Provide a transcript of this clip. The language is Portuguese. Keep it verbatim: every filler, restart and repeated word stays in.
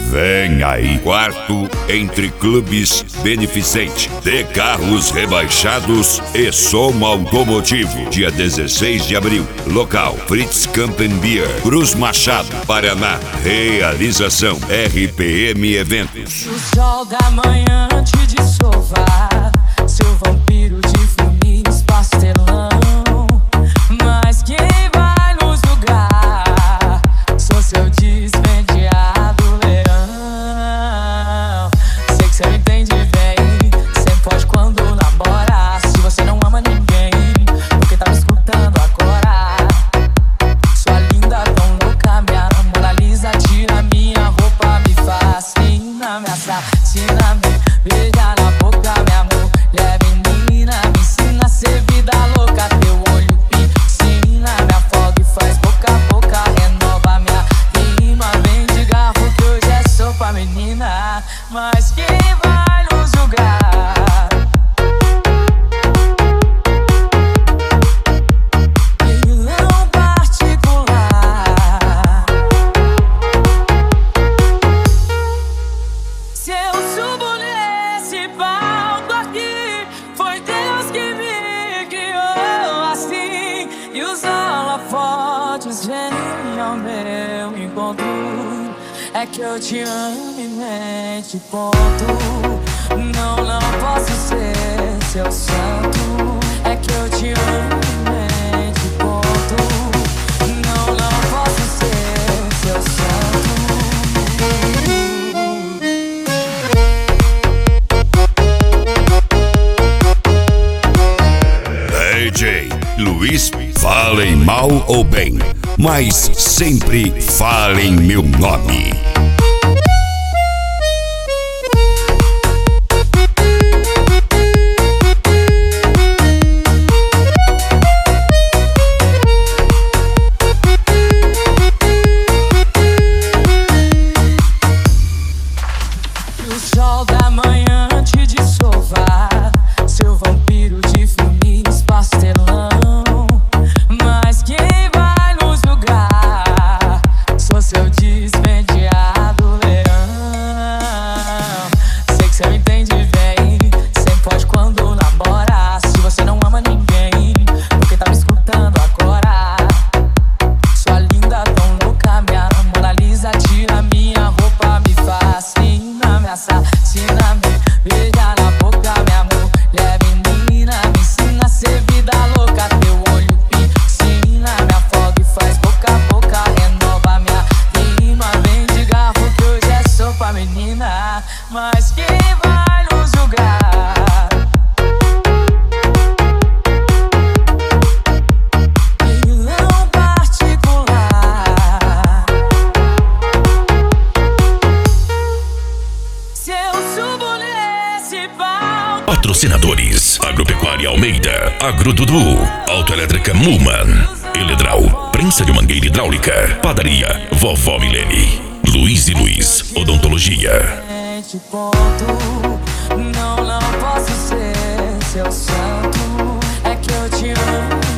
Vem aí, quarto entre clubes beneficente de carros rebaixados e som automotivo. Dia dezesseis de abril. Local Fritz Campen Beer, Cruz Machado, Paraná. Realização R P M Eventos. O sol da manhã te dissolva, seu vampiro de filmes pastelão. Mas quem vai nos julgar? Sou seu desvendeado leão. Sei que cê me entende bem, cê pode quando namora. Se você não ama ninguém, porque tá me escutando agora. Sua linda tão louca, minha Mona Lisa, tira minha roupa, me fascina, me assassina, me beija na boca, minha mulher menina, me ensina a ser vida louca. Teu olho piscina, me afoga e faz boca a boca, renova minha rima. Vem de garfo que hoje é sopa, menina, mas quem vai nos julgar? Vilão particular. Se eu subo nesse palco aqui, foi Deus que me criou assim. E os holofotes vêm ao meu encontro. É que eu te amo e mente, ponto. Não, não posso ser seu santo. É que eu te amo e mente, ponto. Não, não posso ser seu santo. D J Luiz, falem mal ou bem, mas sempre falem meu nome. O sol da manhã te dissolva, seu vampiro de filmes pastelão. Mas quem vai nos julgar? Sou seu desvendeado leão. Sei que cê me entende bem, cê pode quando namora. Se você não ama ninguém, porque tá me escutando agora. Sua linda tão louca, minha Mona Lisa, tira minha roupa, me fascina, me assassina, me beija na boca, minha mulher menina, me ensina a ser vida louca. Teu olho piscina, me afoga e faz boca a boca, renova minha rima. Vem de garfo que hoje é sopa, menina, mas quem vai nos julgar? Vilão particular. Se eu subo nesse palco. Patrocinadores: Agropecuária Almeida, Agrodudu, Autoelétrica Mulman, Eledral, Prensa de Mangueira Hidráulica, Padaria Vovó Milene, Luiz e Luiz Odontologia. Mente, ponto. Não, não posso ser seu santo. É que eu te amo